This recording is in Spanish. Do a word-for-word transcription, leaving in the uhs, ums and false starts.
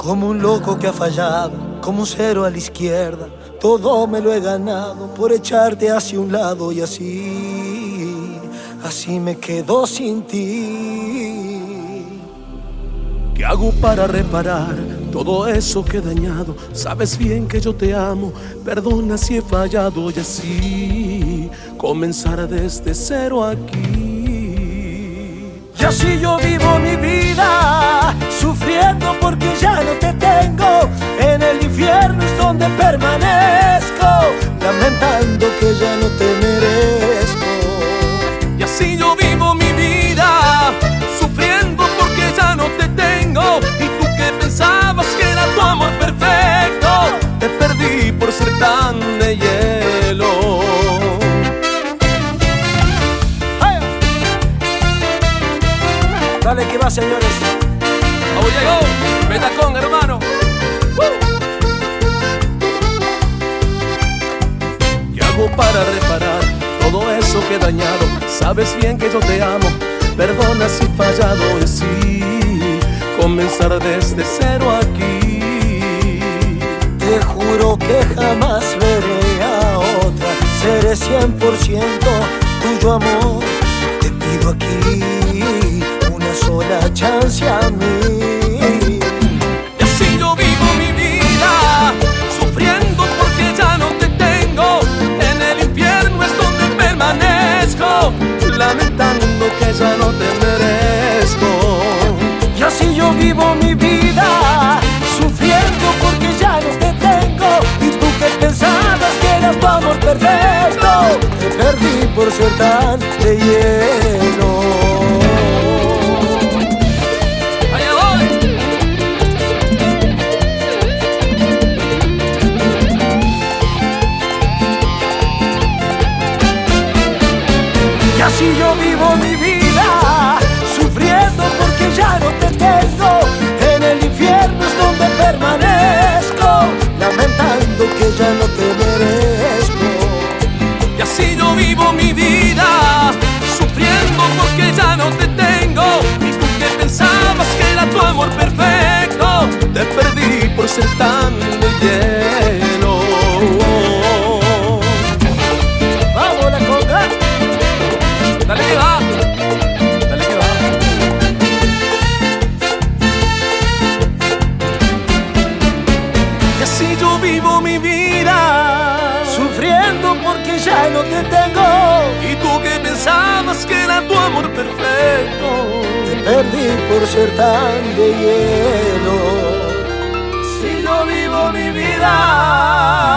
Como un loco que ha fallado, como un cero a la izquierda. Todo me lo he ganado por echarte hacia un lado y así, así me quedo sin ti. ¿Qué hago para reparar todo eso que he dañado? Sabes bien que yo te amo, perdona si he fallado y así comenzar desde cero aquí. Y así yo vivo mi vida, sufriendo porque ya no te tengo. En el infierno es donde permanezco, lamentando que ya no te merezco. Y así yo vivo mi vida, sufriendo porque ya no te tengo. Y tú que pensabas que era tu amor perfecto, te perdí por ser tan de hielo. Dale que va, señores. ¡Oh, llegó! ¡Metacón, hermano! ¡Uh! ¿Qué hago para reparar todo eso que he dañado? Sabes bien que yo te amo, perdona si he fallado y así comenzar desde cero aquí. Te juro que jamás veré a otra, seré cien por ciento tuyo, amor. Te pido aquí una sola chance a mí. Y así yo vivo mi vida, sufriendo porque ya no te tengo. En el infierno es donde permanezco, lamentando que ya no te merezco. Y así yo vivo mi vida, sufriendo porque ya no te tengo. Y tú que pensabas que era tu amor perfecto, te perdí por ser tan de hielo. Y así yo vivo mi vida, sufriendo porque ya no te tengo. En el infierno es donde permanezco, lamentando que ya no te merezco. Y así yo vivo mi vida, sufriendo porque ya no te tengo. Y tú que pensabas que era tu amor perfecto, te perdí por ser tan de hielo. ¡Vamos la conga! Dale que va, dale que va. Y así yo vivo mi vida, sufriendo porque ya no te tengo. y tú que pensabas que era tu amor perfecto, Te perdí por ser tan de hielo. si yo vivo mi vida.